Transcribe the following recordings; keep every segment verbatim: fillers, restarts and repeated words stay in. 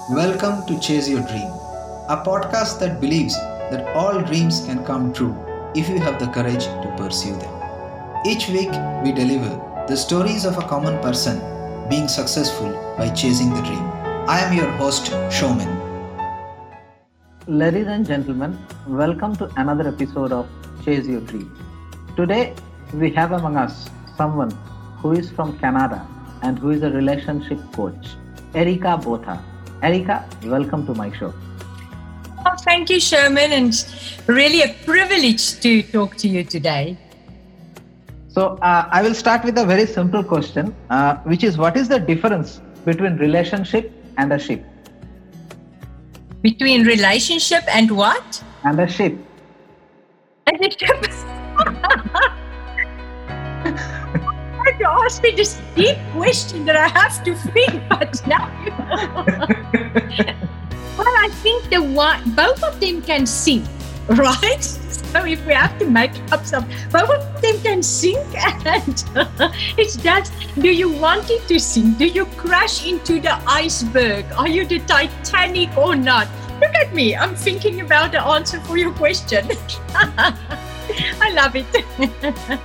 Welcome to Chase Your Dream, a podcast that believes that all dreams can come true if you have the courage to pursue them. Each week, we deliver the stories of a common person being successful by chasing the dream. I am your host, Showman. Ladies and gentlemen, welcome to another episode of Chase Your Dream. Today, we have among us someone who is from Canada and who is a relationship coach, Erica Botha. Erica, welcome to my show. Oh, thank you, Sherman, and really a privilege to talk to you today. So, uh, I will start with a very simple question, uh, which is what is the difference between relationship and a ship? Between relationship and what? And a ship. And a ship. You asked me this deep question that I have to think, but now you know. Well, I think the one, both of them can sing, right? So if we have to make up some, both of them can sing, and it's just, do you want it to sink? Do you crash into the iceberg? Are you the Titanic or not? Look at me, I'm thinking about the answer for your question. I love it.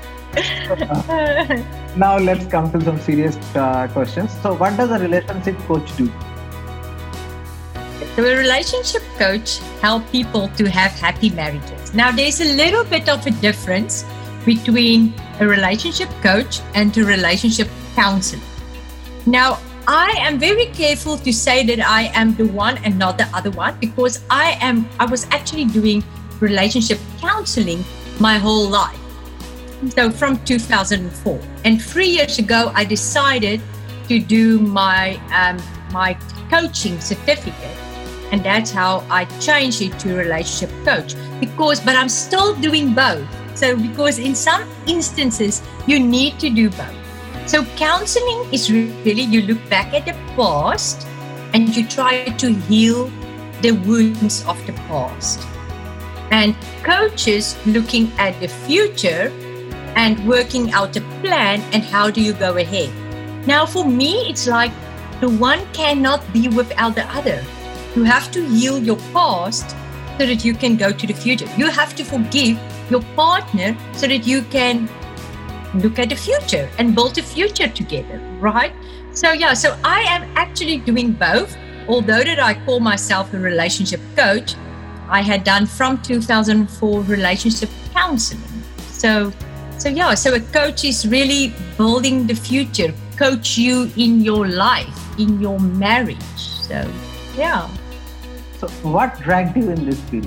Now let's come to some serious uh, questions. So what does a relationship coach do? So a relationship coach helps people to have happy marriages. Now there's a little bit of a difference between a relationship coach and a relationship counselor. Now I am very careful to say that I am the one and not the other one, because I am I was actually doing relationship counseling my whole life. So from two thousand four, and three years ago, I decided to do my um, my coaching certificate, and that's how I changed it to relationship coach. Because, but I'm still doing both. So because in some instances you need to do both. So counseling is really, you look back at the past and you try to heal the wounds of the past. And coaches looking at the future and working out a plan and how do you go ahead. Now for me, it's like the one cannot be without the other. You have to heal your past so that you can go to the future. You have to forgive your partner so that you can look at the future and build a future together, right? So yeah, so I am actually doing both. Although that I call myself a relationship coach, I had done from two thousand four relationship counseling. So So yeah, so a coach is really building the future, coach you in your life, in your marriage. So yeah. So what dragged you in this field?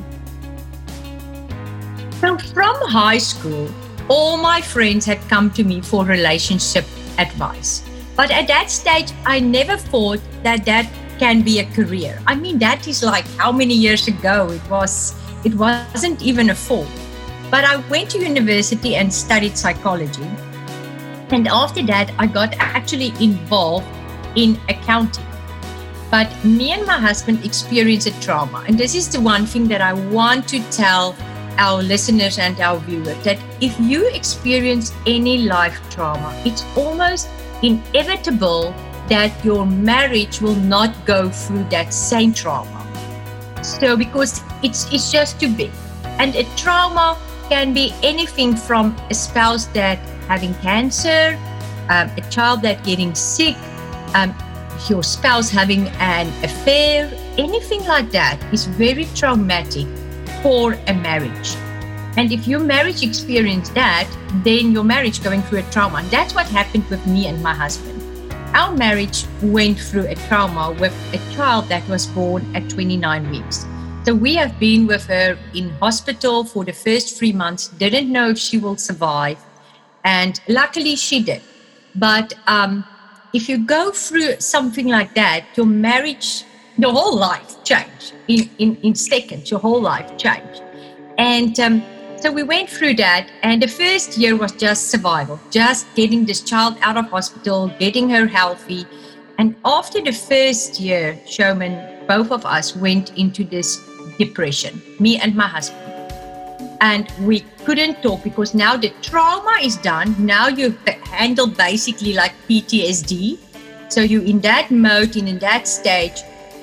So from high school, all my friends had come to me for relationship advice. But at that stage, I never thought that that can be a career. I mean, that is like how many years ago it was, it wasn't even a thought. But I went to university and studied psychology. And after that, I got actually involved in accounting. But me and my husband experienced a trauma. And this is the one thing that I want to tell our listeners and our viewers, that if you experience any life trauma, it's almost inevitable that your marriage will not go through that same trauma. So because it's it's just too big. And a trauma can be anything from a spouse that having cancer, um, a child that getting sick, um, your spouse having an affair, anything like that is very traumatic for a marriage. And if your marriage experienced that, then your marriage going through a trauma. And that's what happened with me and my husband. Our marriage went through a trauma with a child that was born at twenty-nine weeks. So we have been with her in hospital for the first three months, didn't know if she will survive. And luckily she did. But um, if you go through something like that, your marriage, your whole life changed. In, in, in seconds, your whole life changed. And um, so we went through that. And the first year was just survival, just getting this child out of hospital, getting her healthy. And after the first year, Showman, both of us went into this depression, me and my husband. And we couldn't talk because now the trauma is done. Now you handle basically like P T S D. So you're in that mode and in that stage.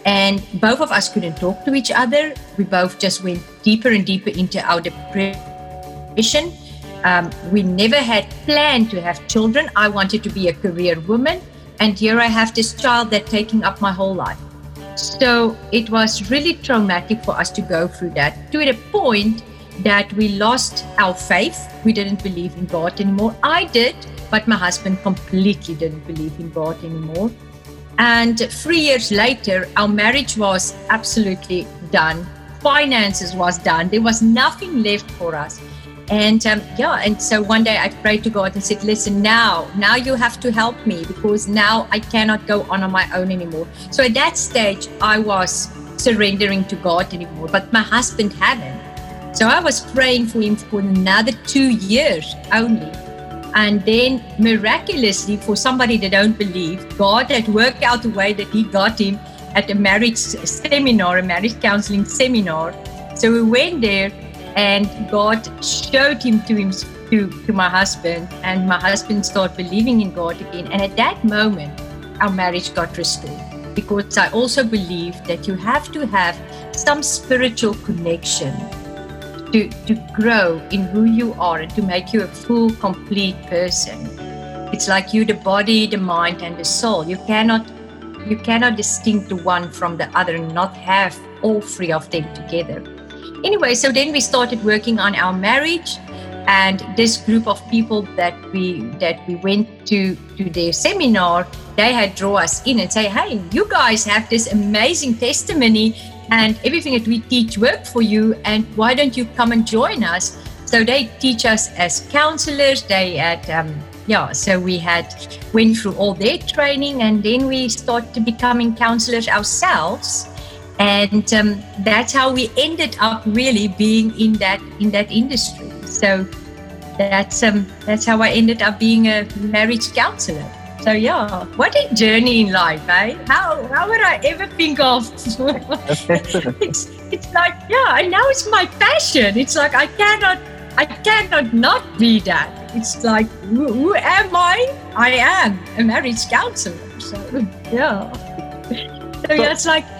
And both of us couldn't talk to each other. We both just went deeper and deeper into our depression. Um, we never had planned to have children. I wanted to be a career woman. And here I have this child that's taking up my whole life. So it was really traumatic for us to go through that, to the point that we lost our faith. We didn't believe in God anymore. I did, but my husband completely didn't believe in God anymore. And three years later, our marriage was absolutely done. Finances was done. There was nothing left for us. And um, yeah, and so one day I prayed to God and said, listen, now, now you have to help me, because now I cannot go on on my own anymore. So at that stage, I was surrendering to God anymore, but my husband hadn't. So I was praying for him for another two years only. And then miraculously, for somebody that don't believe, God had worked out a way that he got him at a marriage seminar, a marriage counseling seminar. So we went there, and God showed him to him to, to my husband, and my husband started believing in God again. And at that moment, our marriage got restored, because I also believe that you have to have some spiritual connection to, to grow in who you are and to make you a full, complete person. It's like you, the body, the mind, and the soul. You cannot, you cannot distinct the one from the other and not have all three of them together. Anyway, so then we started working on our marriage, and this group of people that we that we went to to their seminar, they had draw us in and say, hey, you guys have this amazing testimony and everything that we teach work for you, and why don't you come and join us? So they teach us as counselors. They had um, yeah, so we had went through all their training, and then we started becoming counselors ourselves. And um, that's how we ended up really being in that in that industry. So that's um, that's how I ended up being a marriage counselor. So yeah, what a journey in life, eh? How how would I ever think of? it's it's like yeah, and now it's my passion. It's like I cannot I cannot not be that. It's like who, who am I? I am a marriage counselor. So yeah, so yeah, it's like.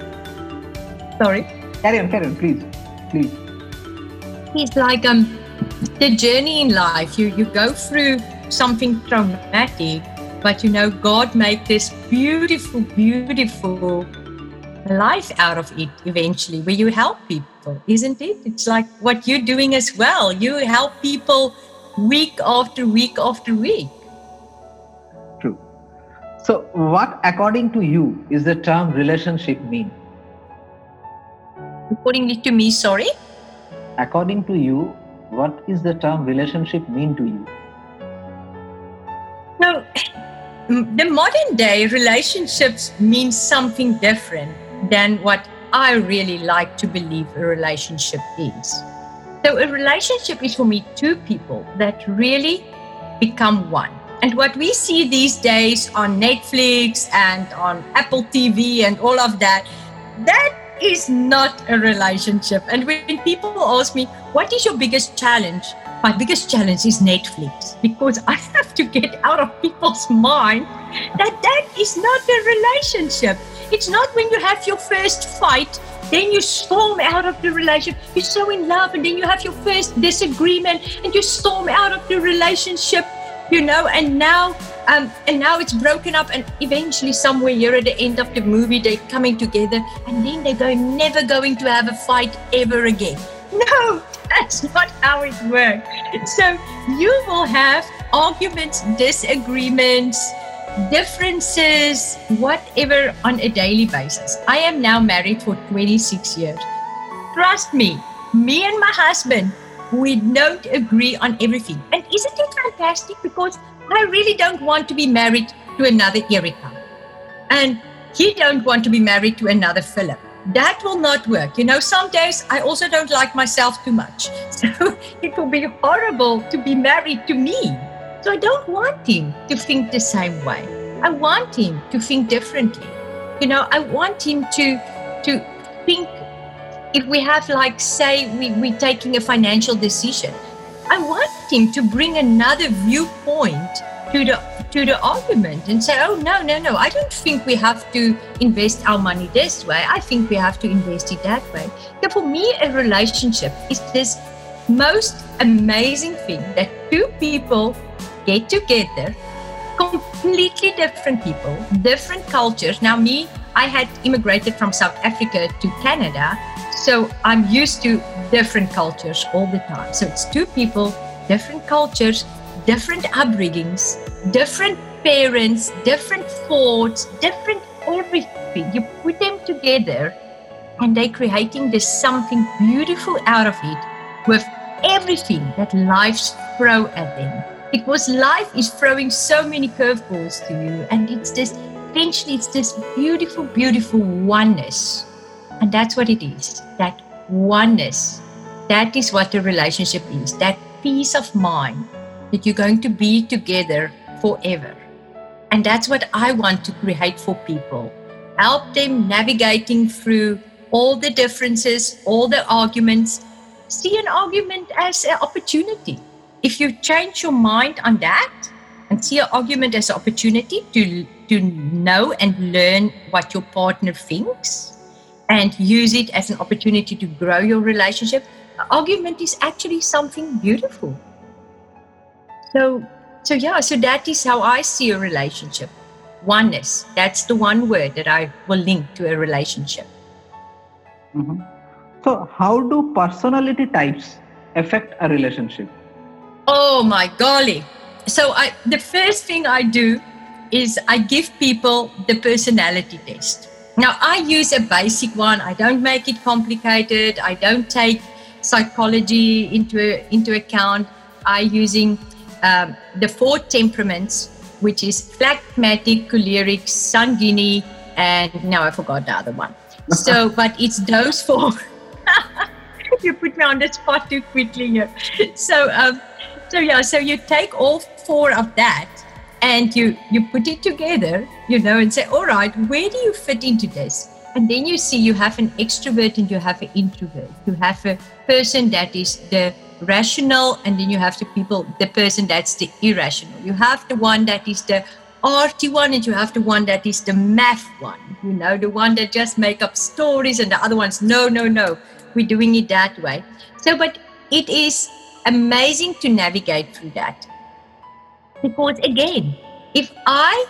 Sorry. Carry on, carry on, please, please. It's like um, the journey in life. You you go through something traumatic, but you know God made this beautiful, beautiful life out of it eventually, where you help people, isn't it? It's like what you're doing as well. You help people week after week after week. True. So, what, according to you, is the term relationship mean? According to me, sorry? According to you, what is the term relationship mean to you? No, the modern day relationships mean something different than what I really like to believe a relationship is. So a relationship is for me two people that really become one. And what we see these days on Netflix and on Apple T V and all of that, that is not a relationship. And when people ask me, what is your biggest challenge? My biggest challenge is Netflix, because I have to get out of people's mind that that is not a relationship. It's not when you have your first fight, then you storm out of the relationship. You're so in love, and then you have your first disagreement and you storm out of the relationship, you know, and now Um, and now it's broken up, and eventually somewhere here at the end of the movie, they're coming together, and then they're going, never going to have a fight ever again. No, that's not how it works. So you will have arguments, disagreements, differences, whatever on a daily basis. I am now married for twenty-six years. Trust me, me and my husband, we don't agree on everything. And isn't it fantastic? Because I really don't want to be married to another Erica. And he don't want to be married to another Philip. That will not work. You know, some days I also don't like myself too much. So it will be horrible to be married to me. So I don't want him to think the same way. I want him to think differently. You know, I want him to, to think, if we have like, say, we, we're taking a financial decision, I want him to bring another viewpoint to the to the argument and say, oh, no, no, no, I don't think we have to invest our money this way. I think we have to invest it that way. Yeah, for me, a relationship is this most amazing thing that two people get together, completely different people, different cultures. Now, me, I had immigrated from South Africa to Canada, so I'm used to different cultures all the time. So it's two people, different cultures, different upbringings, different parents, different thoughts, different everything. You put them together and they're creating this something beautiful out of it with everything that life's throw at them. Because life is throwing so many curveballs to you, and it's this, eventually it's this beautiful, beautiful oneness. And that's what it is, that oneness. That is what a relationship is, that peace of mind that you're going to be together forever. And that's what I want to create for people. Help them navigating through all the differences, all the arguments. See an argument as an opportunity. If you change your mind on that and see an argument as an opportunity to, to know and learn what your partner thinks and use it as an opportunity to grow your relationship, an argument is actually something beautiful. So, so yeah, so that is how I see a relationship. Oneness. That's the one word that I will link to a relationship. Mm-hmm. So how do personality types affect a relationship? Oh my golly. So I, the first thing I do is I give people the personality test. Now I use a basic one. I don't make it complicated. I don't take psychology into, into account. I'm using um, the four temperaments, which is phlegmatic, choleric, sanguine, and now I forgot the other one. So, but it's those four. You put me on the spot too quickly here. So, um, so yeah, so you take all four of that and you, you put it together, you know, and say, all right, where do you fit into this? And then you see you have an extrovert and you have an introvert. You have a person that is the rational, and then you have the people, the person that's the irrational. You have the one that is the arty one, and you have the one that is the math one, you know, the one that just make up stories, and the other one's no, no, no, we're doing it that way. So, but it is amazing to navigate through that. Because again, if I,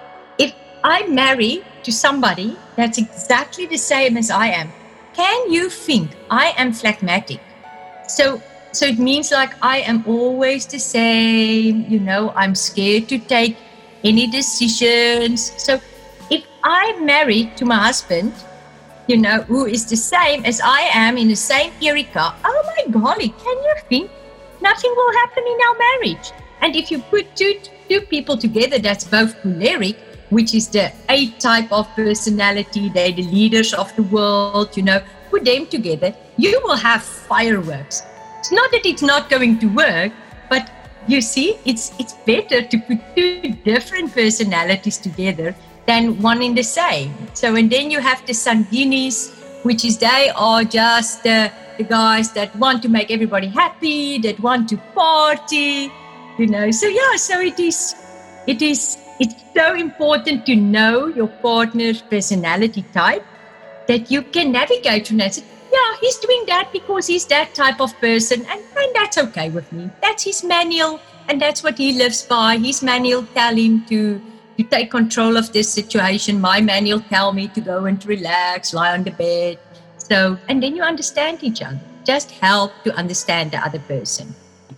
if I marry to somebody that's exactly the same as I am, can you think I am phlegmatic? So, so it means like I am always the same, you know, I'm scared to take any decisions. So if I'm married to my husband, you know, who is the same as I am in the same Erica, oh my golly, can you think nothing will happen in our marriage? And if you put two, two people together, that's both choleric, which is the A type of personality, they're the leaders of the world, you know, put them together, you will have fireworks. It's not that it's not going to work, but you see, it's it's better to put two different personalities together than one in the same. So, and then you have the sanguinis, which is they are just the, the guys that want to make everybody happy, that want to party, you know. So yeah, so it is, it is, it's so important to know your partner's personality type that you can navigate through that. Yeah, he's doing that because he's that type of person, and, and that's okay with me. That's his manual, and that's what he lives by. His manual tell him to, to take control of this situation. My manual tell me to go and relax, lie on the bed. So, and then you understand each other. Just help to understand the other person.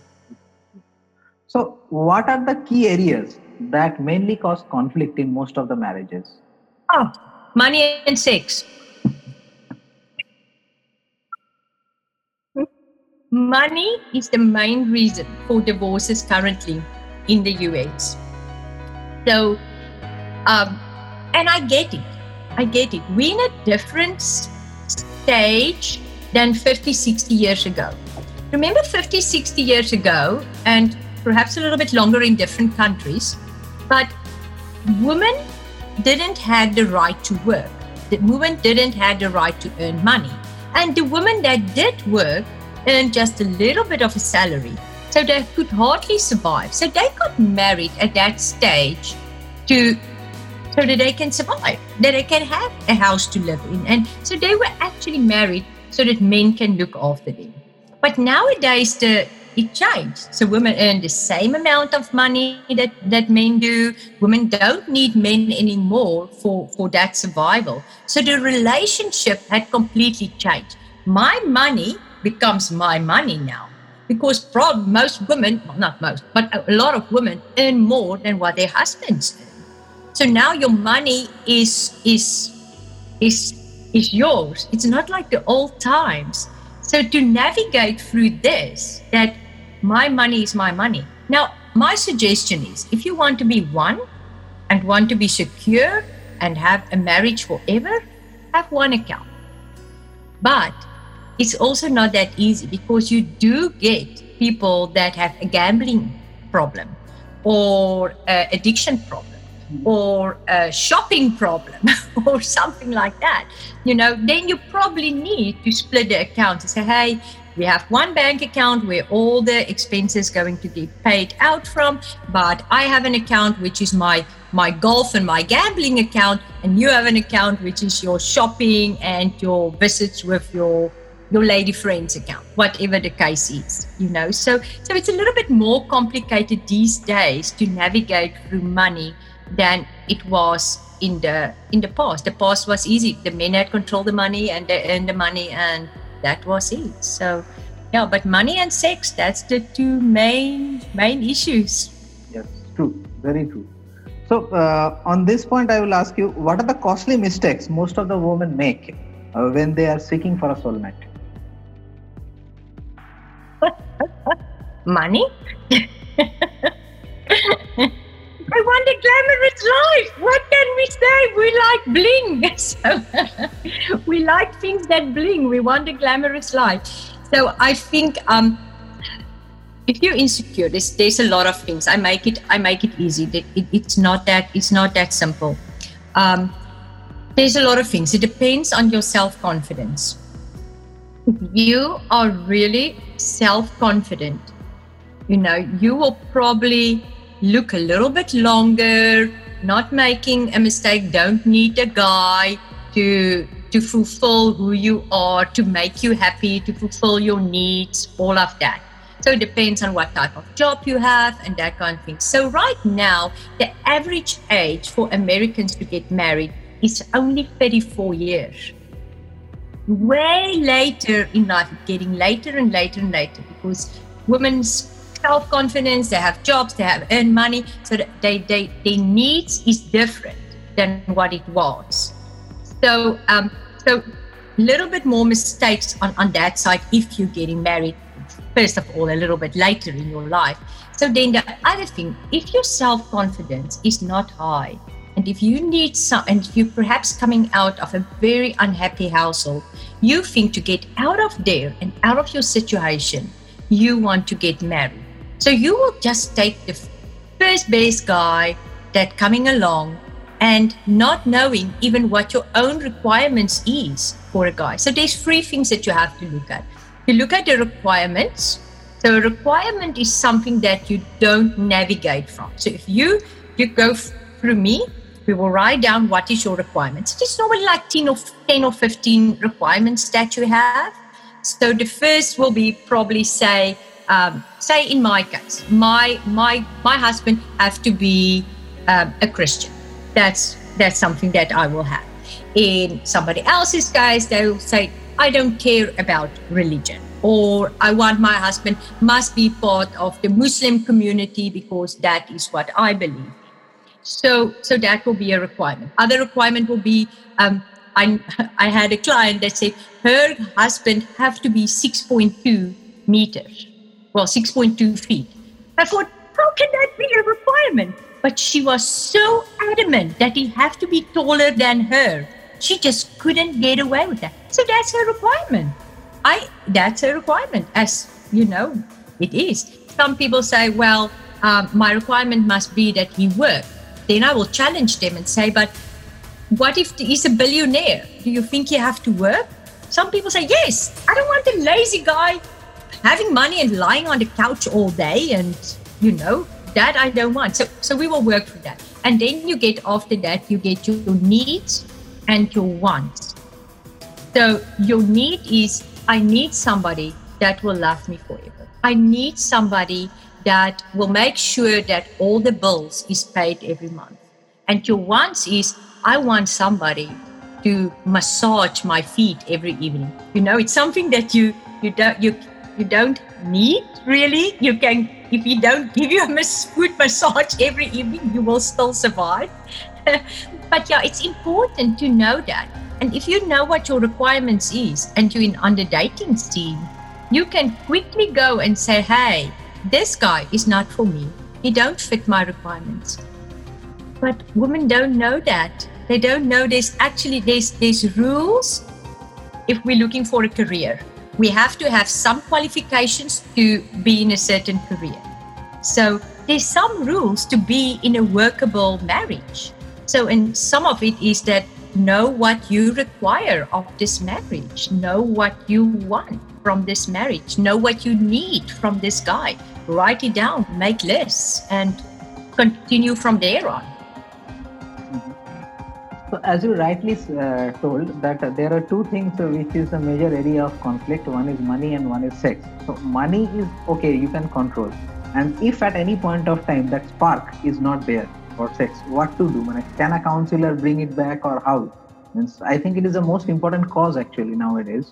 So, what are the key areas that mainly cause conflict in most of the marriages? Oh, money and sex. Money is the main reason for divorces currently in the U S. So, um, and I get it. I get it. We're in a different stage than fifty, sixty years ago. Remember fifty, sixty years ago, and perhaps a little bit longer in different countries, but women didn't have the right to work. The women didn't have the right to earn money. And the women that did work earned just a little bit of a salary. So So they could hardly survive. So they got married at that stage to so that they can survive, that they can have a house to live in. And so they were actually married so that men can look after them. But nowadays, the it changed. So women earn the same amount of money that, that men do. Women don't need men anymore for, for that survival. So the relationship had completely changed. My money becomes my money now. Because prob- most women, well, not most, but a lot of women earn more than what their husbands earn. So now your money is is is is yours. It's not like the old times. So to navigate through this, that my money is my money. Now, my suggestion is, if you want to be one and want to be secure and have a marriage forever, have one account. But it's also not that easy, because you do get people that have a gambling problem or an addiction problem or a shopping problem or something like that. You know, then you probably need to split the account and say, hey, we have one bank account where all the expenses going to get paid out from, but I have an account which is my my golf and my gambling account, and you have an account which is your shopping and your visits with your your lady friends account, whatever the case is, you know. So so it's a little bit more complicated these days to navigate through money than it was in the in the past. The past was easy. The men had control the money and they earned the money, and that was it. So yeah, but money and sex, that's the two main main issues. Yes, true, very true. So uh, on this point, I will ask you, what are the costly mistakes most of the women make uh, when they are seeking for a soulmate? Money. I want a glamorous life. What can we say? We like bling. So we like things that bling. We want a glamorous life. So I think um, if you're insecure, there's, there's a lot of things. I make it. I make it easy. It, it, it's not that. It's not that simple. Um, there's a lot of things. It depends on your self-confidence. If you are really self-confident, you know, you will probably look a little bit longer, not making a mistake, don't need a guy to to fulfill who you are, to make you happy, to fulfill your needs, all of that. So it depends on what type of job you have and that kind of thing. So right now, the average age for Americans to get married is only thirty-four years. Way later in life, getting later and later and later, because women's self-confidence, they have jobs, they have earned money, so that they, they, their needs is different than what it was. So, um, so a little bit more mistakes on, on that side if you're getting married, first of all, a little bit later in your life. So then the other thing, if your self-confidence is not high, and if you need some, and if you're perhaps coming out of a very unhappy household, you think to get out of there and out of your situation, you want to get married. So you will just take the first best guy that coming along and not knowing even what your own requirements is for a guy. So there's three things that you have to look at. You look at the requirements. So a requirement is something that you don't navigate from. So if you, you go through me, we will write down what is your requirements. It's normally like ten or ten or fifteen requirements that you have. So the first will be probably say, um, say in my case, my my my husband have to be um, a Christian. That's that's something that I will have. In somebody else's case, they will say, I don't care about religion, or I want my husband must be part of the Muslim community because that is what I believe. So, so that will be a requirement. Other requirement will be, um, I, I had a client that said her husband have to be six point two meters, well, six point two feet. I thought, how can that be a requirement? But she was so adamant that he have to be taller than her. She just couldn't get away with that. So that's her requirement. I, that's a requirement, as you know, it is. Some people say, well, um, my requirement must be that he work. Then I will challenge them and say, but what if he's a billionaire? Do you think you have to work? Some people say, yes, I don't want a lazy guy having money and lying on the couch all day and, you know, that I don't want. So, so we will work for that. And then you get, after that, you get your needs and your wants. So your need is, I need somebody that will love me forever. I need somebody that will make sure that all the bills is paid every month. And your wants is, I want somebody to massage my feet every evening. You know, it's something that you you don't you you don't need really. You can, if you don't give you a mas- foot massage every evening, you will still survive. But yeah, it's important to know that. And if you know what your requirements is, and you're in under dating scene, you can quickly go and say, hey, this guy is not for me. He don't fit my requirements. But women don't know that. They don't know there's actually, there's, there's rules if we're looking for a career. We have to have some qualifications to be in a certain career. So there's some rules to be in a workable marriage. So, and some of it is that know what you require of this marriage. Know what you want from this marriage. Know what you need from this guy. Write it down, make lists, and continue from there on. So as you rightly uh, told that uh, there are two things uh, which is a major area of conflict. One is money and one is sex. So money is okay, you can control. And if at any point of time that spark is not there for sex, what to do? Can a counselor bring it back or how? Means I think it is the most important cause actually nowadays.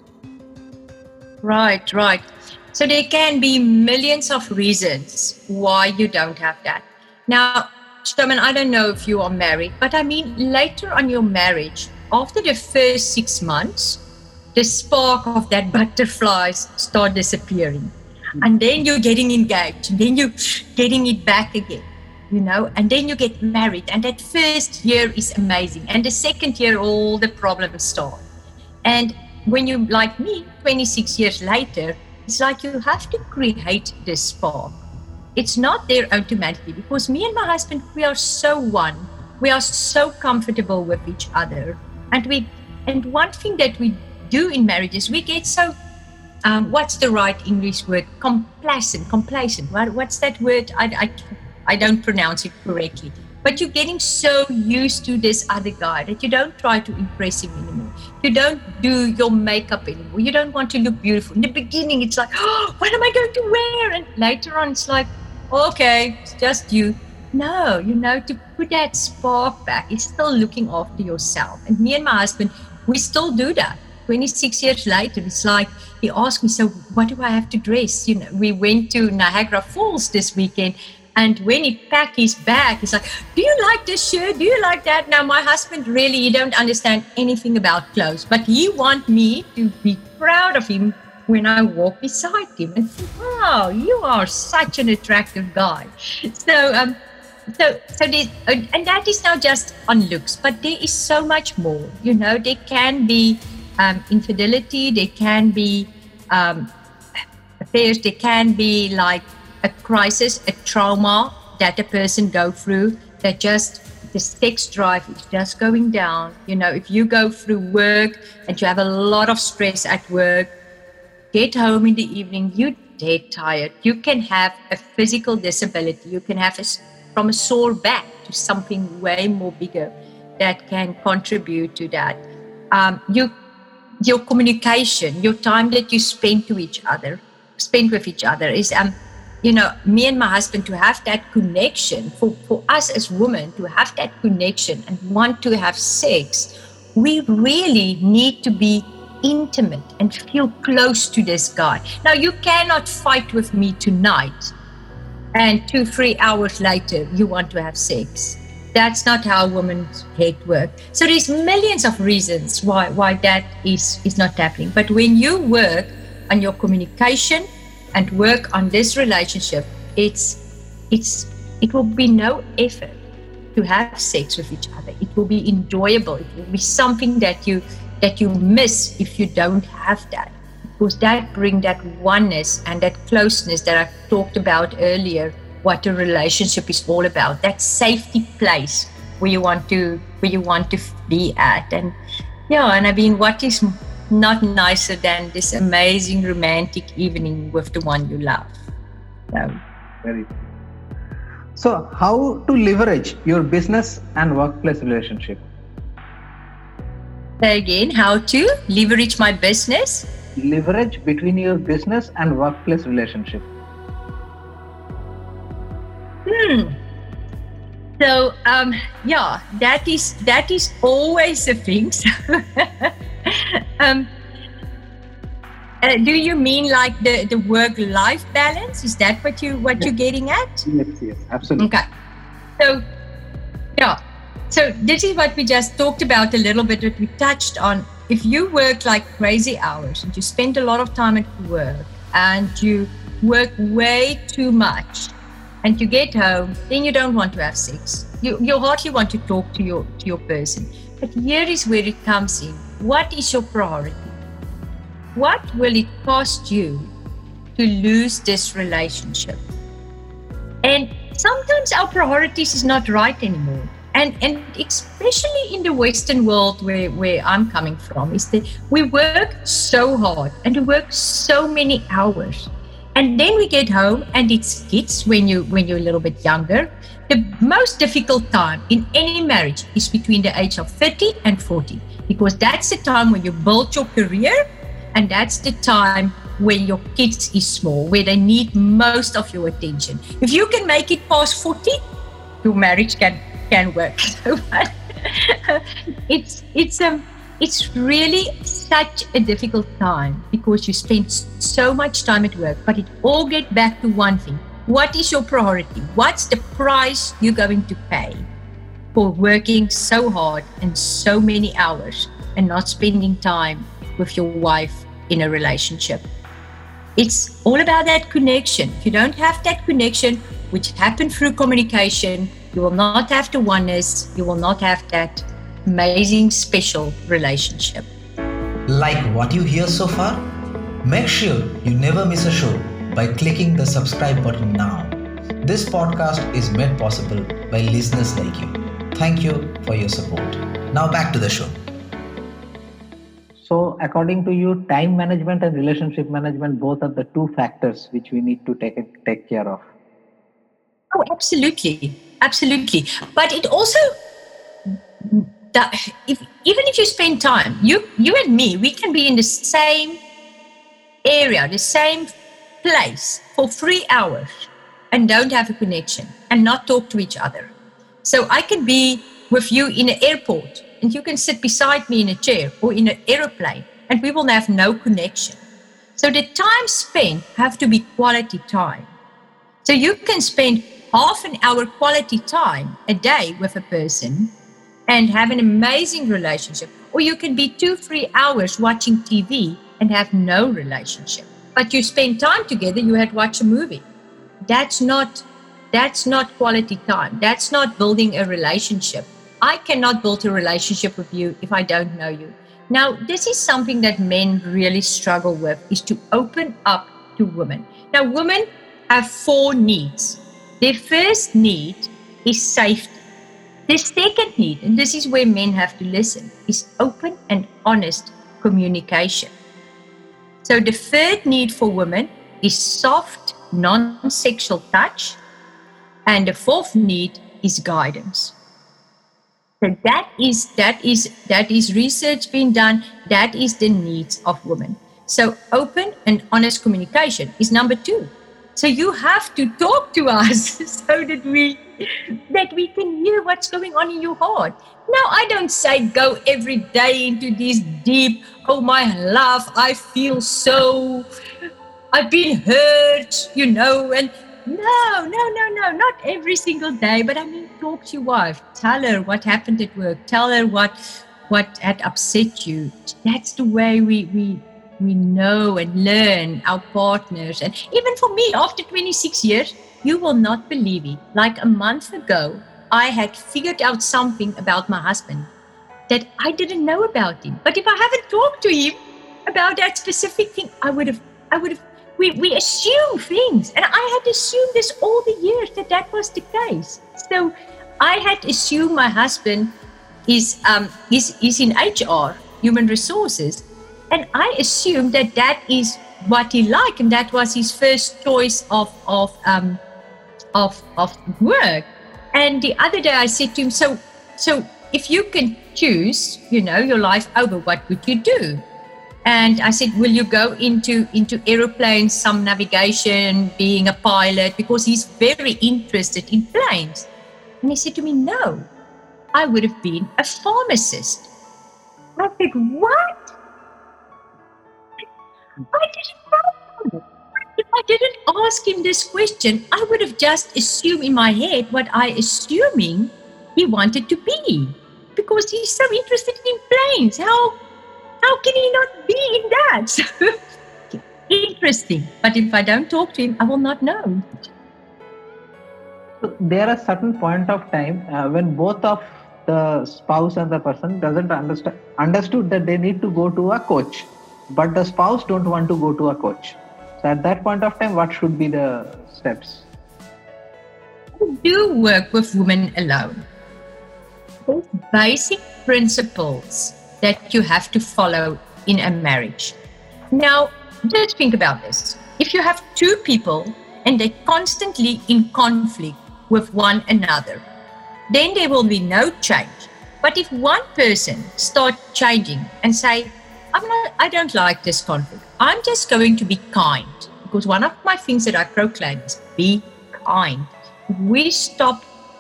Right, right. So there can be millions of reasons why you don't have that. Now, Shlomo, I don't know if you are married, but I mean, later on your marriage, after the first six months, the spark of that butterflies start disappearing. Mm-hmm. And then you're getting engaged, and then you're getting it back again, you know, and then you get married. And that first year is amazing. And the second year, all the problems start. And when you, like me, twenty-six years later, it's like you have to create this spark. It's not there automatically, because me and my husband, we are so one. We are so comfortable with each other. And we, and one thing that we do in marriages, we get so, um, what's the right English word? Complacent, complacent. What, what's that word? I, I, I don't pronounce it correctly. But you're getting so used to this other guy that you don't try to impress him anymore. You don't do your makeup anymore. You don't want to look beautiful. In the beginning, it's like, oh, what am I going to wear? And later on, it's like, okay, it's just you. No, you know, to put that spark back, it's still looking after yourself. And me and my husband, we still do that. twenty-six years later, it's like, he asked me, so what do I have to dress? You know, we went to Niagara Falls this weekend. And when he packed his bag, he's like, do you like this shirt? Do you like that? Now, my husband really, he don't understand anything about clothes, but he wants me to be proud of him when I walk beside him and say, wow, you are such an attractive guy. So, um, so, so this, and that is now just on looks, but there is so much more. You know, there can be um, infidelity, there can be um, affairs, there can be like a crisis, a trauma that a person go through that just the sex drive is just going down. You know, if you go through work and you have a lot of stress at work, get home in the evening, you're dead tired. You can have a physical disability. You can have a, from a sore back to something way more bigger that can contribute to that. Um, you, your communication, your time that you spend to each other, spend with each other is, um, you know, me and my husband to have that connection, for, for us as women to have that connection and want to have sex, we really need to be intimate and feel close to this guy. Now, you cannot fight with me tonight and two, three hours later, you want to have sex. That's not how women's head work. So there's millions of reasons why, why that is, is not happening. But when you work on your communication and work on this relationship, it's it's it will be no effort to have sex with each other. It will be enjoyable. It will be something that you that you miss if you don't have that, because that brings that oneness and that closeness that I talked about earlier. What a relationship is all about, that safety place where you want to where you want to be at. And yeah, and I mean, what is not nicer than this amazing romantic evening with the one you love. So, very. So, how to leverage your business and workplace relationship? Say again, how to leverage my business? Leverage between your business and workplace relationship. Hmm. So, um, yeah, that is that is always a thing. um, uh, do you mean like the, the work-life balance? Is that what you what yes. you're getting at? Yes, yes, absolutely. Okay. So, yeah. So this is what we just talked about a little bit. What we touched on. If you work like crazy hours and you spend a lot of time at work and you work way too much, and you get home, then you don't want to have sex. You you hardly want to talk to your to your person. But here is where it comes in. What is your priority? What will it cost you to lose this relationship? And sometimes our priorities is not right anymore. And and especially in the Western world where, where I'm coming from, is that we work so hard and we work so many hours. And then we get home and it's kids when you when you're a little bit younger. The most difficult time in any marriage is between the age of thirty and forty, because that's the time when you build your career, and that's the time when your kids is small, where they need most of your attention. If you can make it past forty, your marriage can can work. So it's it's um it's really such a difficult time because you spend so much time at work, but it all gets back to one thing. What is your priority? What's the price you're going to pay for working so hard and so many hours and not spending time with your wife in a relationship? It's all about that connection. If you don't have that connection, which happens through communication, you will not have the oneness, you will not have that amazing, special relationship. Like what you hear so far? Make sure you never miss a show by clicking the subscribe button now. This podcast is made possible by listeners like you. Thank you for your support. Now back to the show. So, according to you, time management and relationship management, both are the two factors which we need to take take care of. Oh, absolutely. Absolutely. But it also, that if, even if you spend time, you you and me, we can be in the same area, the same place for three hours and don't have a connection and not talk to each other. So I can be with you in an airport and you can sit beside me in a chair or in an aeroplane and we will have no connection. So the time spent have to be quality time. So you can spend half an hour quality time a day with a person and have an amazing relationship. Or you can be two, three hours watching T V and have no relationship. But you spend time together, you had watch a movie. That's not, that's not quality time. That's not building a relationship. I cannot build a relationship with you if I don't know you. Now, this is something that men really struggle with, is to open up to women. Now, women have four needs. Their first need is safety. The second need, and this is where men have to listen, is open and honest communication. So the third need for women is soft, non-sexual touch. And the fourth need is guidance. So that is, that is, that is research being done. That is the needs of women. So open and honest communication is number two. So you have to talk to us so that we that we can hear what's going on in your heart. Now, I don't say go every day into this deep, oh my love, I feel so, I've been hurt, you know, and no, no, no, no, not every single day. But I mean, talk to your wife, tell her what happened at work, tell her what what had upset you. That's the way we we we know and learn our partners. And even for me, after twenty-six years, you will not believe it. Like a month ago, I had figured out something about my husband that I didn't know about him. But if I haven't talked to him about that specific thing, I would have, I would have, we, we assume things. And I had assumed this all the years that that was the case. So I had assumed my husband is, um, is, is in H R, human resources. And I assumed that that is what he liked, and that was his first choice of of um, of of work. And the other day I said to him, so so if you can choose, you know, your life over, what would you do? And I said, will you go into into aeroplanes, some navigation, being a pilot? Because he's very interested in planes. And he said to me, no, I would have been a pharmacist. I said, what? I didn't know. If I didn't ask him this question, I would have just assumed in my head what I assuming he wanted to be, because he's so interested in planes. How how can he not be in that? Interesting. But if I don't talk to him, I will not know. So there are certain point of time uh, when both of the spouse and the person doesn't understand understood that they need to go to a coach, but the spouse don't want to go to a coach. So at that point of time, what should be the steps? I do work with women alone. There's basic principles that you have to follow in a marriage. Now, just think about this. If you have two people and they're constantly in conflict with one another, then there will be no change. But if one person starts changing and say, I'm not, I don't like this conflict, I'm just going to be kind, because one of my things that I proclaim is be kind. If we stop,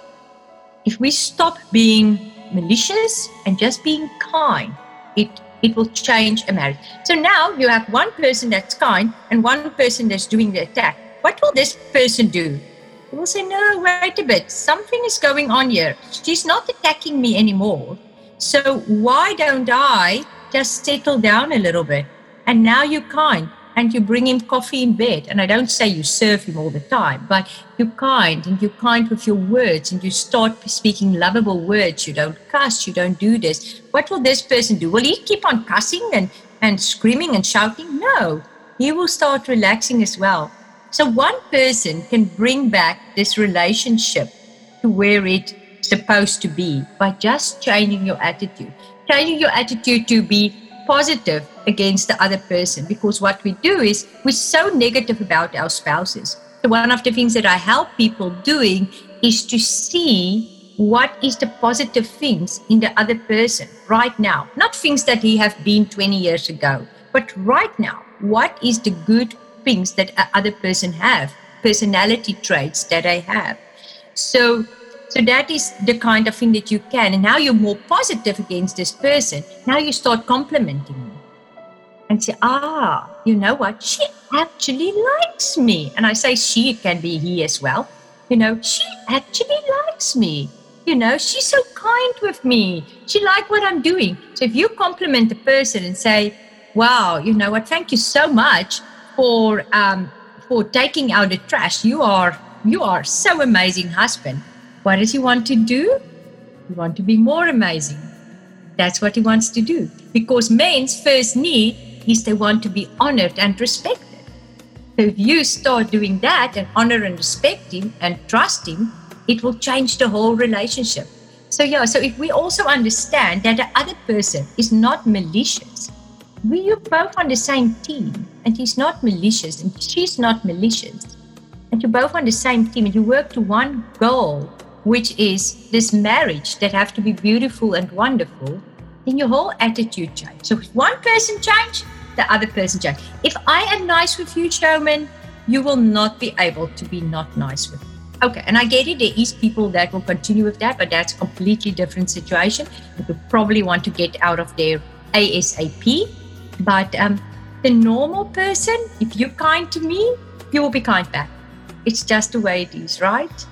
if we stop being malicious and just being kind, it it will change a marriage. So now you have one person that's kind and one person that's doing the attack. What will this person do? He will say, no, wait a bit, something is going on here. She's not attacking me anymore. So why don't I just settle down a little bit? And now you're kind and you bring him coffee in bed. And I don't say you serve him all the time, but you're kind and you're kind with your words and you start speaking lovable words. You don't cuss, you don't do this. What will this person do? Will he keep on cussing and, and screaming and shouting? No, he will start relaxing as well. So one person can bring back this relationship to where it's supposed to be by just changing your attitude. Changing your attitude to be positive against the other person, because what we do is we're so negative about our spouses. So one of the things that I help people doing is to see what is the positive things in the other person right now. Not things that he have been twenty years ago, but right now, what is the good things that a other person have, personality traits that I have. So So that is the kind of thing that you can. And now you're more positive against this person. Now you start complimenting me and say, ah, you know what? She actually likes me. And I say she, it can be he as well. You know, she actually likes me. You know, she's so kind with me. She likes what I'm doing. So if you compliment the person and say, wow, you know what? Thank you so much for um, for taking out the trash. You are you are so amazing husband. What does he want to do? He wants to be more amazing. That's what he wants to do. Because men's first need is they want to be honored and respected. So if you start doing that and honor and respect him and trust him, it will change the whole relationship. So yeah, so if we also understand that the other person is not malicious, we are both on the same team and he's not malicious and she's not malicious, and you're both on the same team and you work to one goal, which is this marriage that have to be beautiful and wonderful, then your whole attitude changes. So if one person changes, the other person changes. If I am nice with you, Showman, you will not be able to be not nice with me. Okay, and I get it, there is people that will continue with that, but that's a completely different situation. You could probably want to get out of there ASAP. But um, the normal person, if you're kind to me, you will be kind back. It's just the way it is, right?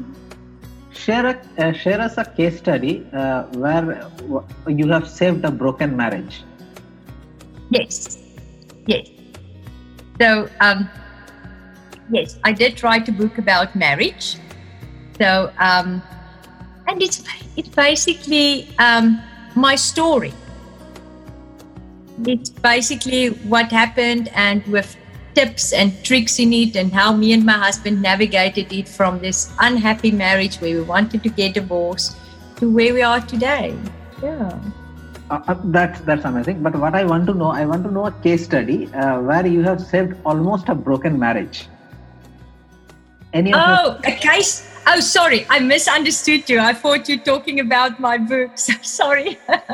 Share a, uh, share us a case study uh, where you have saved a broken marriage. Yes, yes. So, um, yes, I did write a book about marriage. So, um, and it's it's basically um, my story. It's basically what happened, and with tips and tricks in it, and how me and my husband navigated it from this unhappy marriage where we wanted to get divorced to where we are today. Yeah. Uh, uh, that's that's amazing. But what I want to know, I want to know a case study uh, where you have saved almost a broken marriage. Any of Oh, your... a case. Oh, sorry, I misunderstood you. I thought you were talking about my books. Sorry.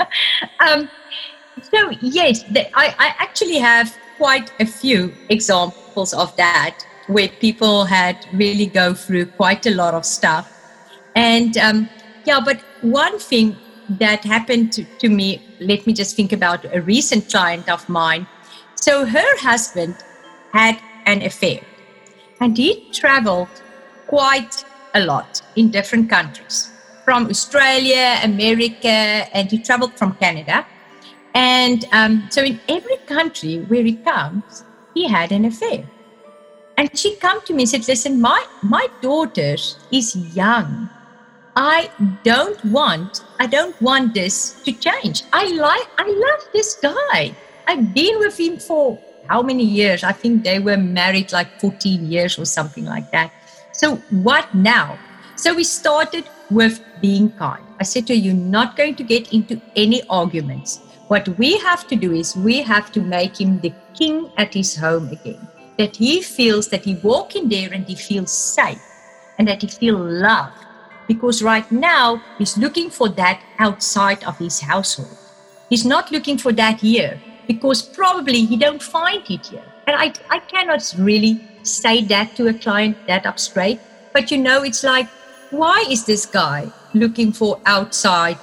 um, so yes, the, I, I actually have quite a few examples of that where people had really go through quite a lot of stuff. And um, yeah, but one thing that happened to, to me, let me just think about a recent client of mine. So her husband had an affair and he traveled quite a lot in different countries, from Australia, America, and he traveled from Canada. And um, so in every country where he comes, he had an affair. And she come to me and said, listen, my, my daughter is young. I don't want, I don't want this to change. I like, I love this guy. I've been with him for how many years? I think they were married like fourteen years or something like that. So what now? So we started with being kind. I said to her, you're not going to get into any arguments. What we have to do is we have to make him the king at his home again. That he feels that he walk in there and he feels safe and that he feels loved. Because right now he's looking for that outside of his household. He's not looking for that here because probably he don't find it here. And I, I cannot really say that to a client that up straight. But you know, it's like, why is this guy looking for outside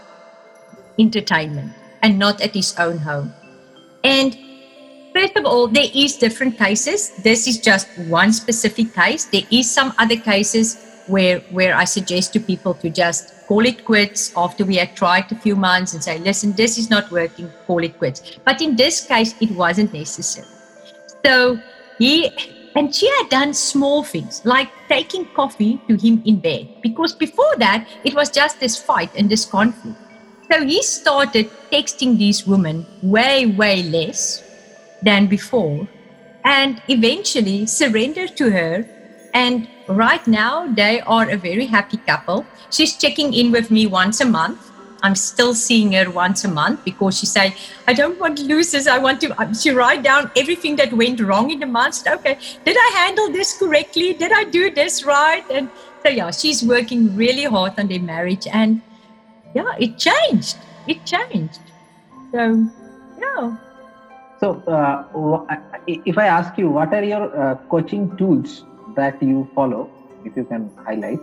entertainment and not at his own home? And first of all, there is different cases. This is just one specific case. There is some other cases where where I suggest to people to just call it quits after we had tried a few months and say, listen, this is not working, call it quits. But in this case, it wasn't necessary. So he, and she had done small things like taking coffee to him in bed, because before that, it was just this fight and this conflict. So he started texting these women way, way less than before, and eventually surrendered to her. And right now, they are a very happy couple. She's checking in with me once a month. I'm still seeing her once a month because she said, I don't want to lose this. I want to, she write down everything that went wrong in the month. Okay, did I handle this correctly? Did I do this right? And so, yeah, she's working really hard on their marriage. And yeah, it changed. It changed. So, yeah. So, uh, if I ask you, what are your uh, coaching tools that you follow, if you can highlight?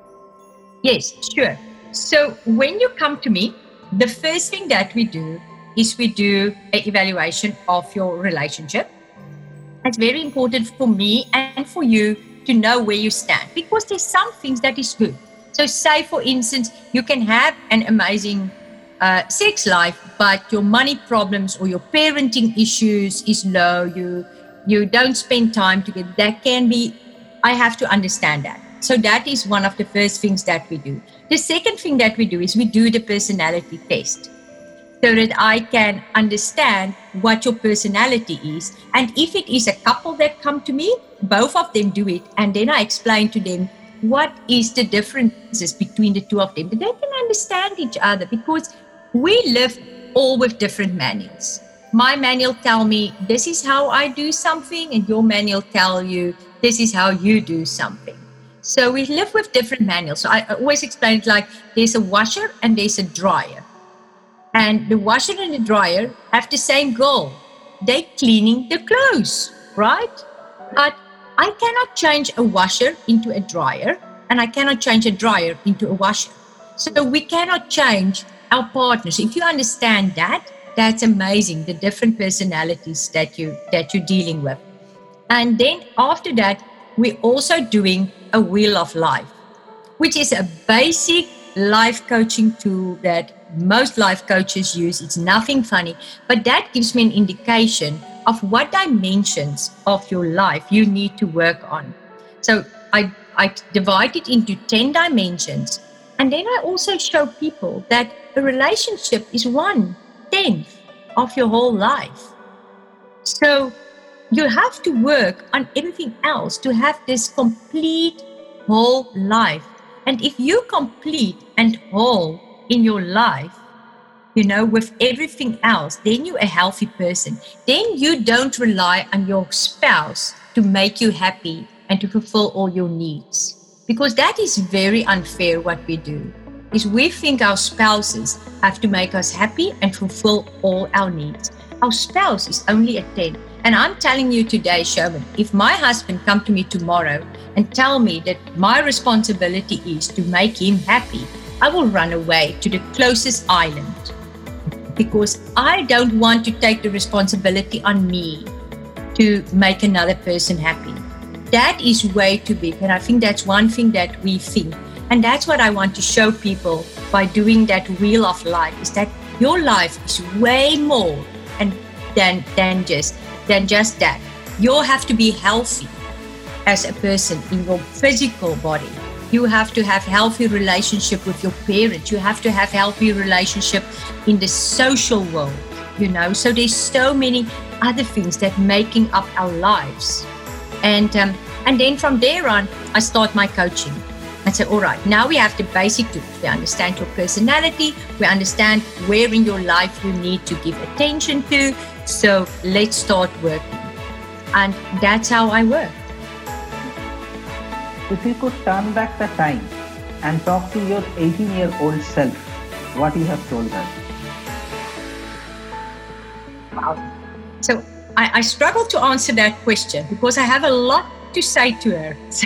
Yes, sure. So when you come to me, the first thing that we do is we do an evaluation of your relationship. It's very important for me and for you to know where you stand, because there's some things that is good. So say, for instance, you can have an amazing uh, sex life, but your money problems or your parenting issues is low. You, you don't spend time together. That can be, I have to understand that. So that is one of the first things that we do. The second thing that we do is we do the personality test, so that I can understand what your personality is. And if it is a couple that come to me, both of them do it. And then I explain to them what is the differences between the two of them. But they can understand each other, because we live all with different manuals. My manual tell me, this is how I do something, and your manual tell you, this is how you do something. So we live with different manuals. So I always explain it like there's a washer and there's a dryer. And the washer and the dryer have the same goal. They're cleaning the clothes, right? But I cannot change a washer into a dryer, and I cannot change a dryer into a washer. So we cannot change our partners. If you understand that, that's amazing, the different personalities that, you, that you're dealing with. And then after that, we're also doing a wheel of life, which is a basic life coaching tool that most life coaches use. It's nothing funny, but that gives me an indication of what dimensions of your life you need to work on. So I, I divide it into ten dimensions. And then I also show people that a relationship is one tenth of your whole life. So you have to work on everything else to have this complete whole life. And if you're complete and whole in your life, you know, with everything else, then you're a healthy person. Then you don't rely on your spouse to make you happy and to fulfill all your needs. Because that is very unfair what we do, is we think our spouses have to make us happy and fulfill all our needs. Our spouse is only a ten. And I'm telling you today, Sherman, if my husband come to me tomorrow and tell me that my responsibility is to make him happy, I will run away to the closest island, because I don't want to take the responsibility on me to make another person happy. That is way too big. And I think that's one thing that we think. And that's what I want to show people by doing that wheel of life, is that your life is way more and than, than just than just that. You have to be healthy as a person in your physical body. You have to have healthy relationship with your parents. You have to have healthy relationship in the social world, you know. So there's so many other things that making up our lives. And um, and then from there on, I start my coaching. I say, all right, now we have the basic tools. We understand your personality. We understand where in your life you need to give attention to. So let's start working. And that's how I work. If you could turn back the time and talk to your eighteen-year-old self, what you have told her? Wow. So I, I struggle to answer that question because I have a lot to say to her. So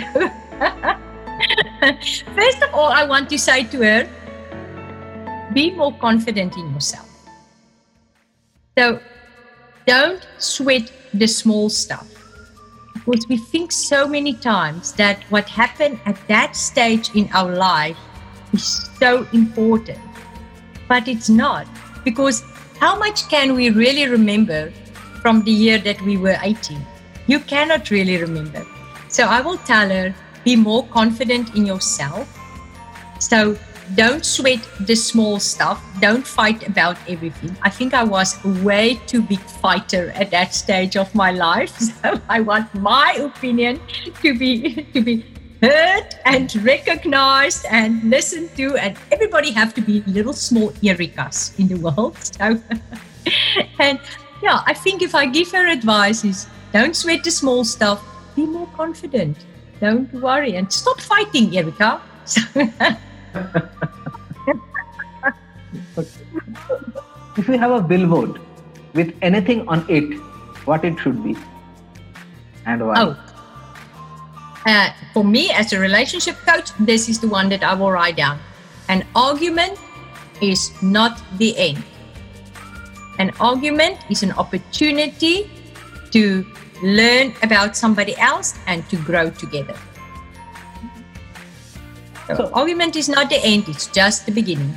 first of all, I want to say to her, be more confident in yourself. So don't sweat the small stuff, because we think so many times that what happened at that stage in our life is so important, but it's not, because how much can we really remember from the year that we were eighteen? You cannot really remember. So I will tell her, be more confident in yourself. So don't sweat the small stuff. Don't fight about everything. I think I was a way too big fighter at that stage of my life. So I want my opinion to be to be heard and recognized and listened to. And everybody have to be little small Erikas in the world. So, and yeah, I think if I give her advice is don't sweat the small stuff. Be more confident. Don't worry and stop fighting, Erika. If you have a billboard with anything on it, what it should be and why? Oh, uh, for me as a relationship coach, this is the one that I will write down. An argument is not the end. An argument is an opportunity to learn about somebody else and to grow together. So, so argument is not the end, it's just the beginning.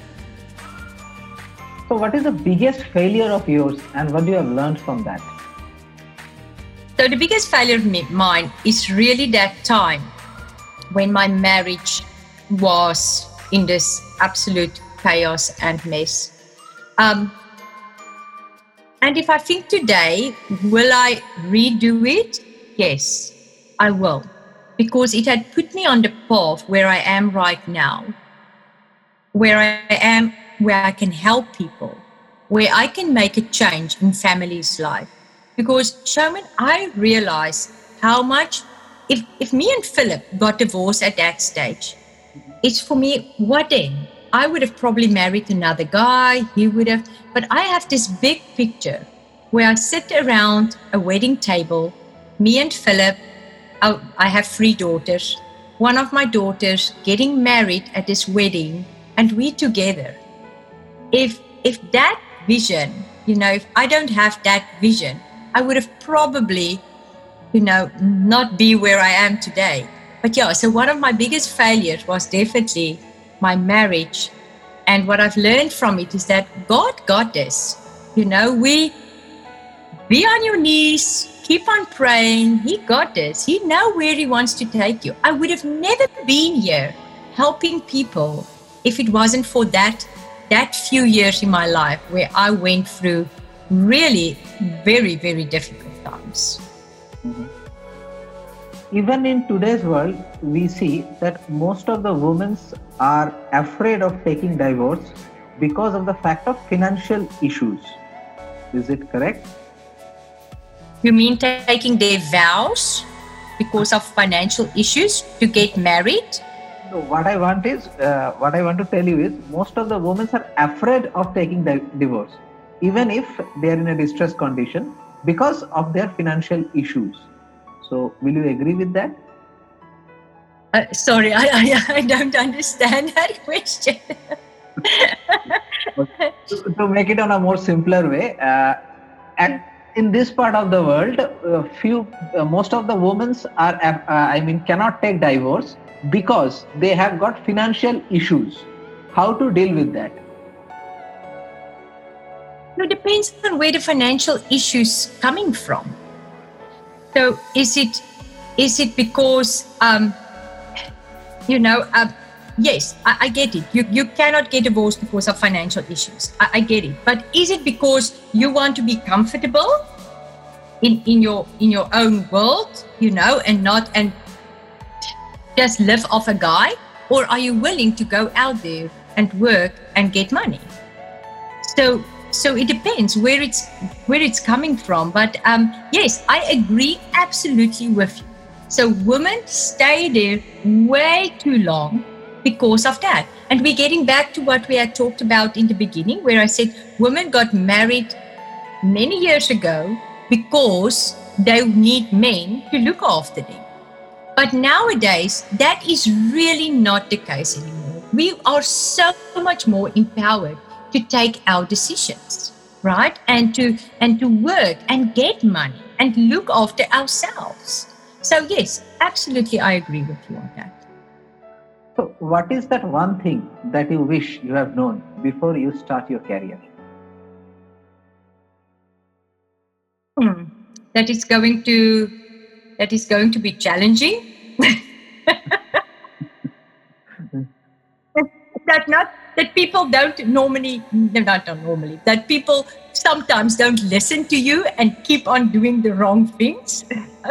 So what is the biggest failure of yours and what do you have learned from that? So the biggest failure of me, mine is really that time when my marriage was in this absolute chaos and mess. Um, and if I think today, will I redo it? Yes, I will. Because it had put me on the path where I am right now, where I am, where I can help people, where I can make a change in families' life. Because, Showman, I realized how much, if, if me and Philip got divorced at that stage, it's for me, what then? I would have probably married another guy, he would have, but I have this big picture where I sit around a wedding table, me and Philip. I have three daughters. One of my daughters getting married at this wedding, and we together. If if that vision, you know, if I don't have that vision, I would have probably, you know, not be where I am today. But yeah, so one of my biggest failures was definitely my marriage. And what I've learned from it is that God got this. You know, we be on your knees, keep on praying. He got this. He knows where he wants to take you. I would have never been here helping people if it wasn't for that that few years in my life where I went through really very, very difficult times. Mm-hmm. Even in today's world, we see that most of the women are afraid of taking divorce because of the fact of financial issues. Is it correct? You mean taking their vows because of financial issues to get married? So what I want is, uh, what I want to tell you is, most of the women are afraid of taking the divorce, even if they are in a distressed condition, because of their financial issues. So will you agree with that? Uh, sorry, I, I, I don't understand that question. to, to make it on a more simpler way, uh, and in this part of the world, uh, few, uh, most of the women are, uh, I mean, cannot take divorce because they have got financial issues. How to deal with that? It depends on where the financial issues coming from. So is it is it because um, you know? Um, yes, I, I get it. You you cannot get divorced because of financial issues. I, I get it. But is it because you want to be comfortable in, in your in your own world, you know, and not and just live off a guy, or are you willing to go out there and work and get money? So. So it depends where it's where it's coming from. But um, yes, I agree absolutely with you. So women stay there way too long because of that. And we're getting back to what we had talked about in the beginning, where I said women got married many years ago because they need men to look after them. But nowadays, that is really not the case anymore. We are so much more empowered to take our decisions, right? And to and to work and get money and look after ourselves. So yes, absolutely, I agree with you on that. So what is that one thing that you wish you have known before you start your career? Hmm. That is going to that is going to be challenging. that not that people don't normally no, not normally that people sometimes don't listen to you and keep on doing the wrong things.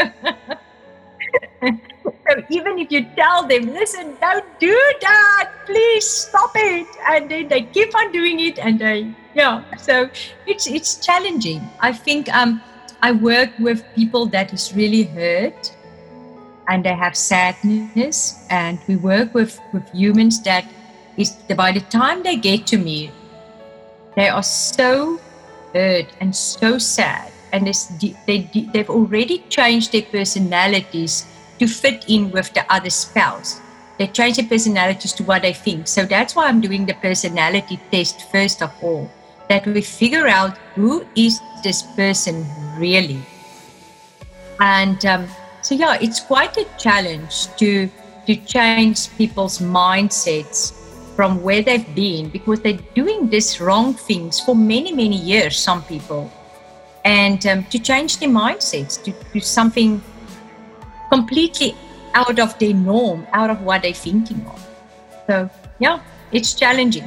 So even if you tell them, listen, don't do that, please stop it, and then they keep on doing it, and they yeah so it's it's challenging. I think um I work with people that is really hurt and they have sadness, and we work with with humans that is by the time they get to me, they are so hurt and so sad, and they, they've already changed their personalities to fit in with the other spouse. They change their personalities to what they think. So that's why I'm doing the personality test first of all, that we figure out who is this person really. And um, so yeah, it's quite a challenge to to change people's mindsets from where they've been, because they're doing these wrong things for many, many years, some people, and um, to change their mindsets to, to something completely out of their norm, out of what they're thinking of. So, yeah, it's challenging.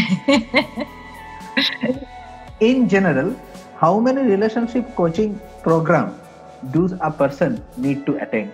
In general, how many relationship coaching programs does a person need to attend?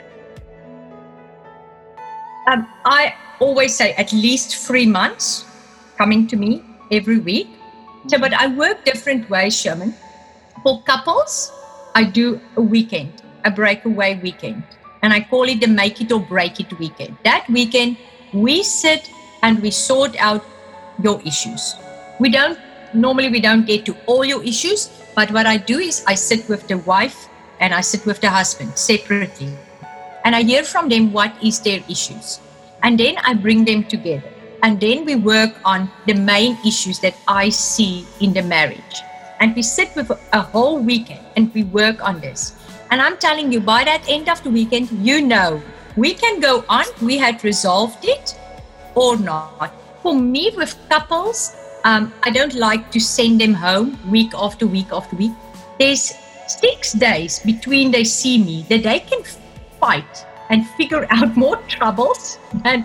Um, I always say at least three months coming to me every week. So, but I work different ways, Sherman. For couples, I do a weekend, a breakaway weekend. And I call it the make it or break it weekend. That weekend, we sit and we sort out your issues. We don't, normally we don't get to all your issues, but what I do is I sit with the wife and I sit with the husband separately. And I hear from them what is their issues. And then I bring them together. And then we work on the main issues that I see in the marriage. And we sit with a whole weekend and we work on this. And I'm telling you, by that end of the weekend, you know, we can go on, we had resolved it or not. For me, with couples, um, I don't like to send them home week after week after week. There's six days between they see me that they can fight and figure out more troubles. And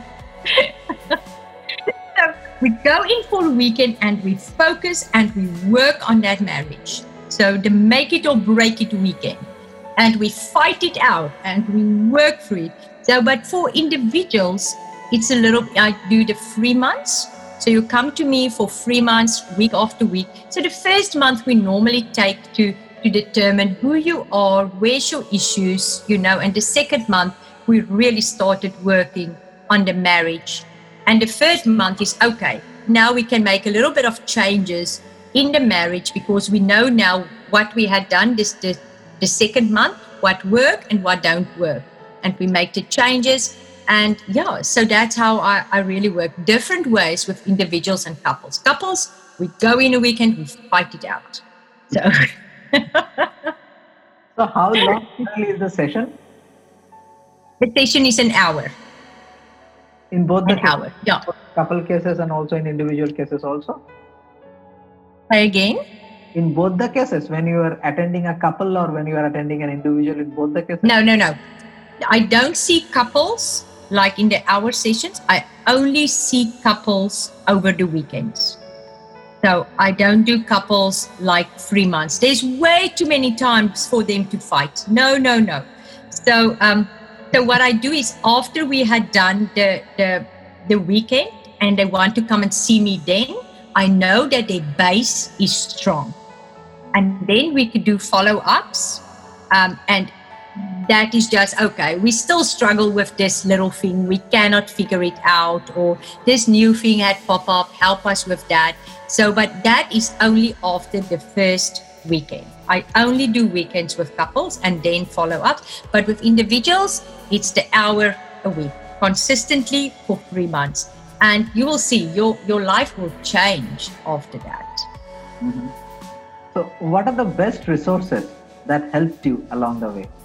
so we go in for a weekend and we focus and we work on that marriage. So the make it or break it weekend. And we fight it out and we work through it. So, but for individuals, it's a little, I do the three months So you come to me for three months, week after week. So the first month we normally take to, to determine who you are, where's your issues, you know, and the second month we really started working on the marriage. And the third month is, okay, now we can make a little bit of changes in the marriage because we know now what we had done this the, the second month, what work and what don't work. And we make the changes. And yeah, so that's how I, I really work. Different ways with individuals and couples. Couples, we go in a weekend, we fight it out. So, so how long is the session? The session is an hour. In both the an cases, hour, yeah. Couple cases and also in individual cases also? Say again? In both the cases, when you are attending a couple or when you are attending an individual, in both the cases? No, no, no. I don't see couples like in the hour sessions. I only see couples over the weekends. So I don't do couples like three months. There's way too many times for them to fight. No, no, no. So um, so what I do is after we had done the, the, the weekend and they want to come and see me then, I know that their base is strong. And then we could do follow-ups um, and that is just, okay, we still struggle with this little thing. We cannot figure it out, or this new thing had pop up, help us with that. So, but that is only after the first weekend. I only do weekends with couples and then follow up. But with individuals, it's the hour a week, consistently for three months. And you will see your, your life will change after that. Mm-hmm. So what are the best resources that helped you along the way?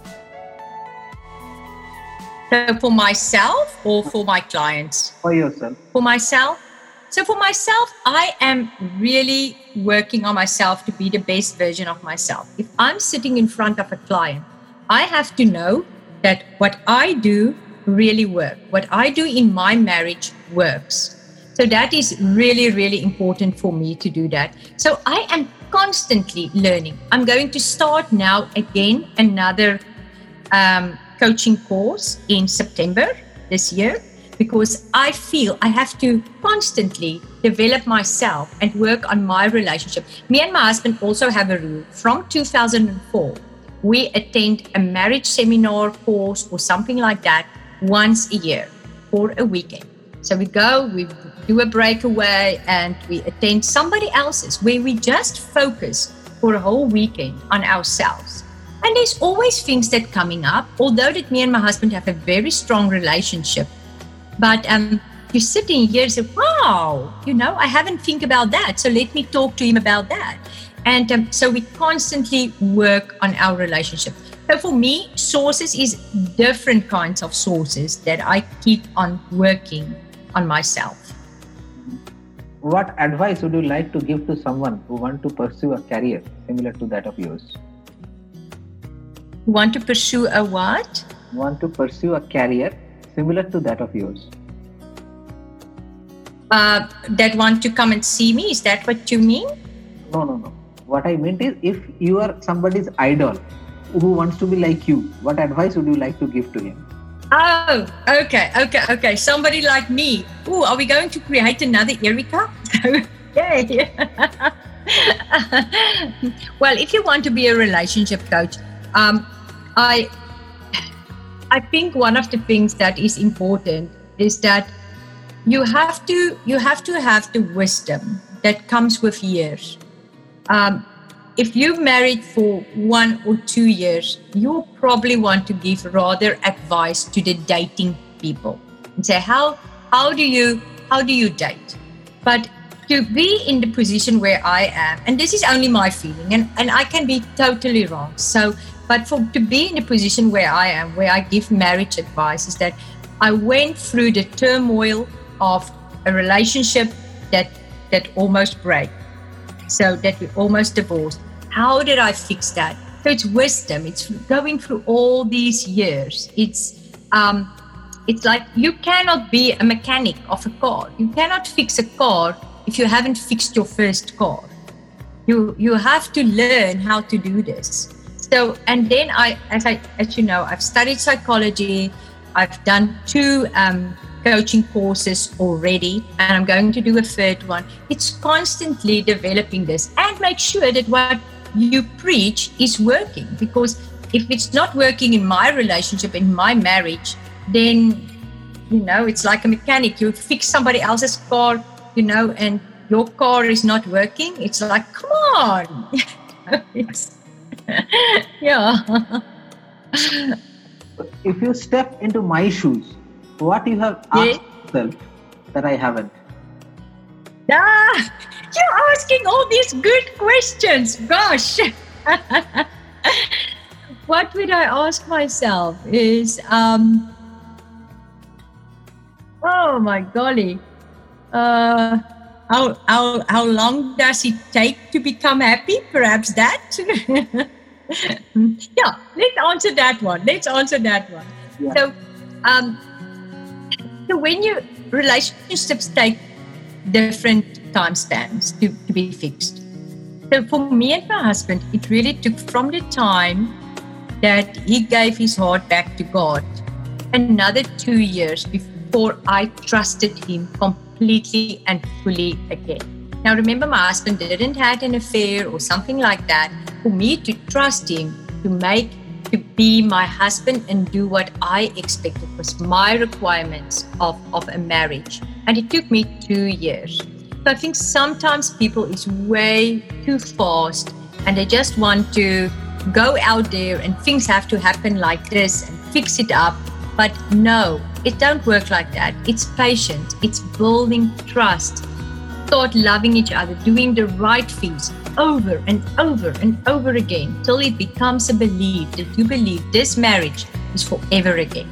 So for myself or for my clients? For yourself. For myself. So for myself, I am really working on myself to be the best version of myself. If I'm sitting in front of a client, I have to know that what I do really works. What I do in my marriage works. So that is really, really important for me to do that. So I am constantly learning. I'm going to start now again another um, coaching course in September this year, because I feel I have to constantly develop myself and work on my relationship. Me and my husband also have a rule. From two thousand four, we attend a marriage seminar course or something like that once a year for a weekend. So we go, we do a breakaway and we attend somebody else's where we just focus for a whole weekend on ourselves. And there's always things that coming up, although that me and my husband have a very strong relationship. But um, you sit in here and say, wow, you know, I haven't think about that. So let me talk to him about that. And um, so we constantly work on our relationship. So for me, sources is different kinds of sources that I keep on working on myself. What advice would you like to give to someone who wants to pursue a career similar to that of yours? Want to pursue a what? Want to pursue a career similar to that of yours. Uh, that want to come and see me? Is that what you mean? No, no, no. What I meant is, if you are somebody's idol who wants to be like you, what advice would you like to give to him? Oh, okay, okay, okay. Somebody like me. Ooh, are we going to create another Erica? Yay. Well, if you want to be a relationship coach, um, I, I think one of the things that is important is that you have to you have to have the wisdom that comes with years. Um, if you've married for one or two years, you'll probably want to give rather advice to the dating people and say, how how do you how do you date? But to be in the position where I am, and this is only my feeling, and, and I can be totally wrong. So, but for to be in the position where I am, where I give marriage advice, is that I went through the turmoil of a relationship that that almost broke. So that we almost divorced. How did I fix that? So it's wisdom. It's going through all these years. It's um, it's like you cannot be a mechanic of a car. You cannot fix a car if you haven't fixed your first car. You you have to learn how to do this. So and then I, as I as you know, I've studied psychology. I've done two um, coaching courses already, and I'm going to do a third one. It's constantly developing this and make sure that what you preach is working, because if it's not working in my relationship, in my marriage, then, you know, it's like a mechanic. You fix somebody else's car, you know, and your car is not working. It's like, come on. it's, yeah. If you step into my shoes, what you have asked Yes. yourself that I haven't? Ah, you're asking all these good questions. Gosh. What would I ask myself is, um, oh my golly, uh, how, how, how long does it take to become happy? Perhaps that. Yeah, let's answer that one. Let's answer that one. Yeah. So, um, so when you relationships take different time spans to, to be fixed. So for me and my husband, it really took from the time that he gave his heart back to God another two years before I trusted him completely and fully again. Now remember, my husband didn't have an affair or something like that. For me to trust him, to make, to be my husband and do what I expected was my requirements of, of a marriage. And it took me two years. So I think sometimes people is way too fast and they just want to go out there and things have to happen like this and fix it up. But no, it don't work like that. It's patience. It's building trust. Start loving each other, doing the right things over and over and over again till it becomes a belief that you believe this marriage is forever again.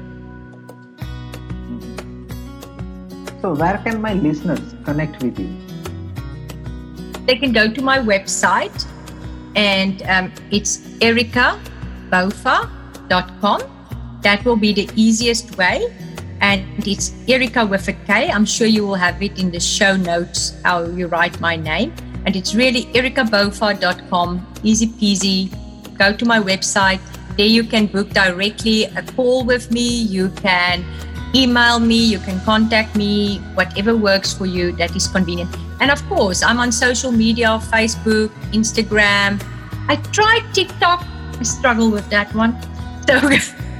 So where can my listeners connect with you? They can go to my website and um, it's erica bofa dot com. That will be the easiest way. And it's Erica with a K. I'm sure you will have it in the show notes, how you write my name. And it's really erica bofa dot com. Easy peasy. Go to my website. There you can book directly a call with me. You can email me. You can contact me. Whatever works for you that is convenient. And of course, I'm on social media, Facebook, Instagram. I tried TikTok. I struggle with that one. So...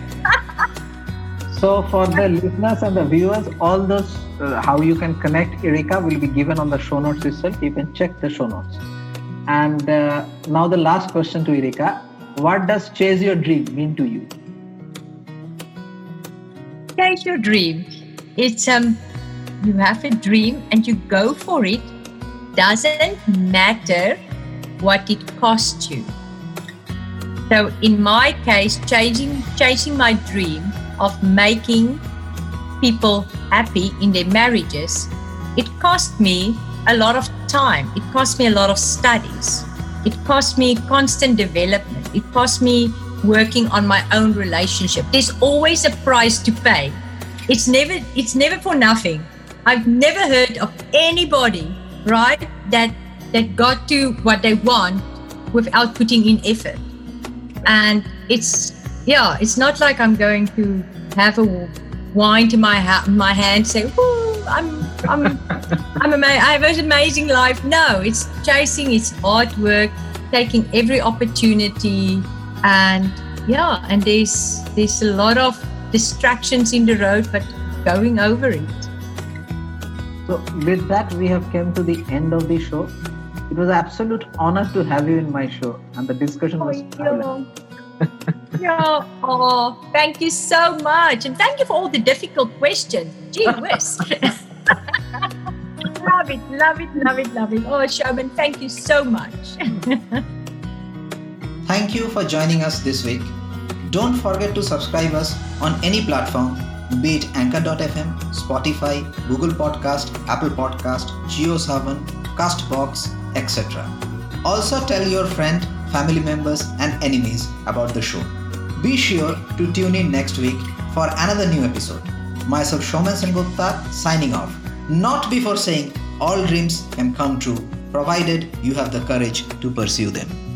So for the listeners and the viewers, all those uh, how you can connect Erica will be given on the show notes itself. You can check the show notes. And uh, now the last question to Erica. What does chase your dream mean to you? Chase your dream. It's um, you have a dream and you go for it. Doesn't matter what it costs you. So in my case, chasing chasing my dream of making people happy in their marriages, it cost me a lot of time. It cost me a lot of studies. It cost me constant development. It cost me working on my own relationship. There's always a price to pay. It's never, it's never for nothing. I've never heard of anybody, right, that that got to what they want without putting in effort. And it's, yeah, it's not like I'm going to have a wine to my ha- my hand, say, "Woo, I'm, I'm, I'm ama- I have an amazing life." No, it's chasing, it's hard work, taking every opportunity, and yeah, and there's there's a lot of distractions in the road, but going over it. So with that, we have come to the end of the show. It was an absolute honor to have you in my show, and the discussion was fabulous. Yeah. Oh, thank you so much. And thank you for all the difficult questions. Gee whiz. Love it, love it, love it, love it. Oh, Shobhan, thank you so much. Thank you for joining us this week. Don't forget to subscribe us on any platform, be it Anchor dot f m, Spotify, Google Podcast, Apple Podcast, JioSaavn, Castbox, et cetera. Also tell your friend, family members and enemies about the show. Be sure to tune in next week for another new episode. Myself Soumen Sengupta signing off. Not before saying all dreams can come true, provided you have the courage to pursue them.